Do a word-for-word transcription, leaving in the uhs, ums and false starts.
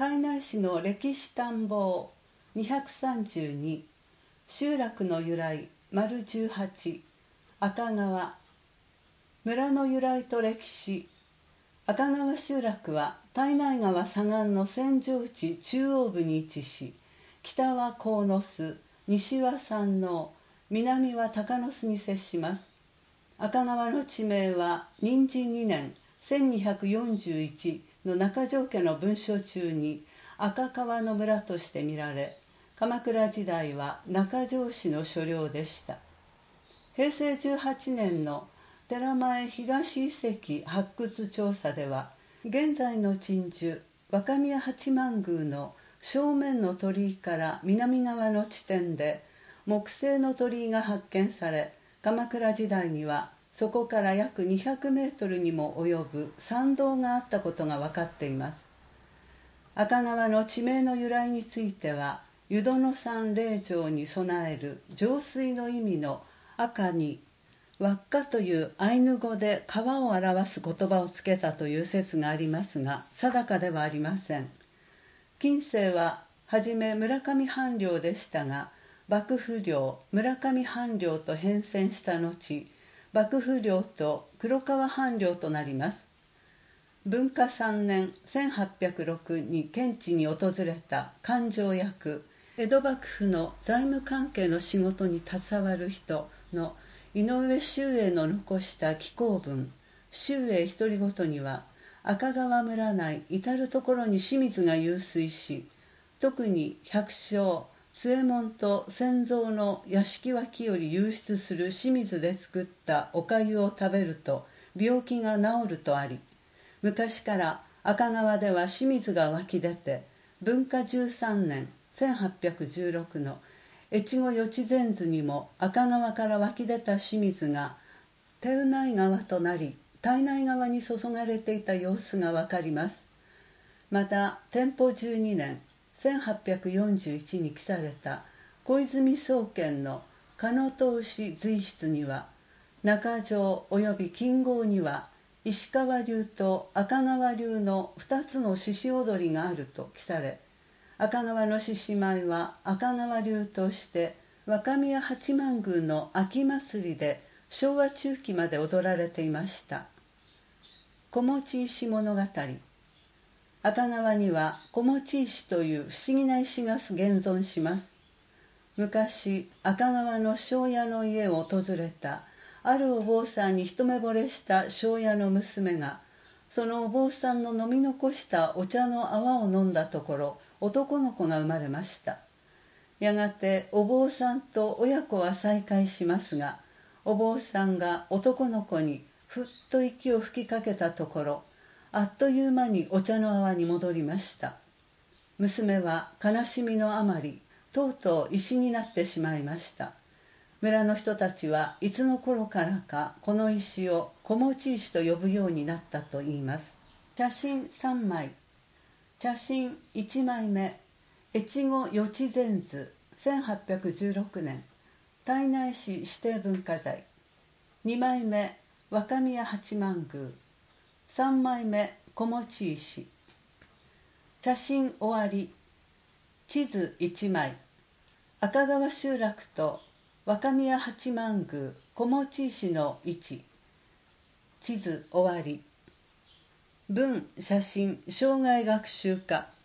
胎内市の歴史探訪にひゃくさんじゅうに、集落の由来丸じゅうはち、赤川。村の由来と歴史。赤川集落は胎内川左岸の扇状地中央部に位置し、北は鴻巣、西は山王、南は鷹巣に接します。赤川の地名は仁治にねんせんにひゃくよんじゅういちの中条家の文書中に赤川の村として見られ、鎌倉時代は中条氏の所領でした。へいせいじゅうはちねんの寺前東遺跡発掘調査では、現在の鎮守若宮八幡宮の正面の鳥居から南側の地点で木製の鳥居が発見され、鎌倉時代にはそこから約にひゃくメートルにも及ぶ参道があったことが分かっています。赤川の地名の由来については、湯殿山霊場に備える浄水の意味の赤に輪っかというアイヌ語で川を表す言葉をつけたという説がありますが、定かではありません。近世ははじめ村上藩領でしたが、幕府領、村上藩領と変遷した後、幕府領と黒川藩領となります。文化さんねんせんはっぴゃくろくに現地に訪れた勘定役、江戸幕府の財務関係の仕事に携わる人の井上周英の残した紀行文、周英独り言には、赤川村内至る所に清水が湧水し、特に百姓、津右衛門と仙蔵の屋敷脇より湧出する清水で作ったお粥を食べると病気が治るとあり、昔から赤川では清水が湧き出て、文化じゅうさんねんせんはっぴゃくじゅうろくの越後予知前図にも赤川から湧き出た清水が手内川となり、胎内川に注がれていた様子がわかります。また天保じゅうにねんせんはっぴゃくよんじゅういちに記された小泉宗顕の加野東氏随筆には、中条及び金剛には石川流と赤川流のふたつの獅子踊りがあると記され、赤川の獅子舞は赤川流として若宮八幡宮の秋祭りで昭和中期まで踊られていました。小持石物語。赤川には小持石という不思議な石が現存します。昔、赤川の庄屋の家を訪れたあるお坊さんに一目惚れした庄屋の娘が、そのお坊さんの飲み残したお茶の泡を飲んだところ、男の子が生まれました。やがてお坊さんと親子は再会しますが、お坊さんが男の子にふっと息を吹きかけたところ、あっという間にお茶の泡に戻りました。娘は悲しみのあまり、とうとう石になってしまいました。村の人たちはいつの頃からかこの石を小持石と呼ぶようになったといいます。写真さんまい。写真いちまいめ、越後予知前図せんはっぴゃくじゅうろくねん、胎内市指定文化財。にまいめ、若宮八幡宮。さんまいめ、小持石。写真終わり。地図いちまい。赤川集落と若宮八幡宮小持石の位置。地図終わり。文写真生涯学習家。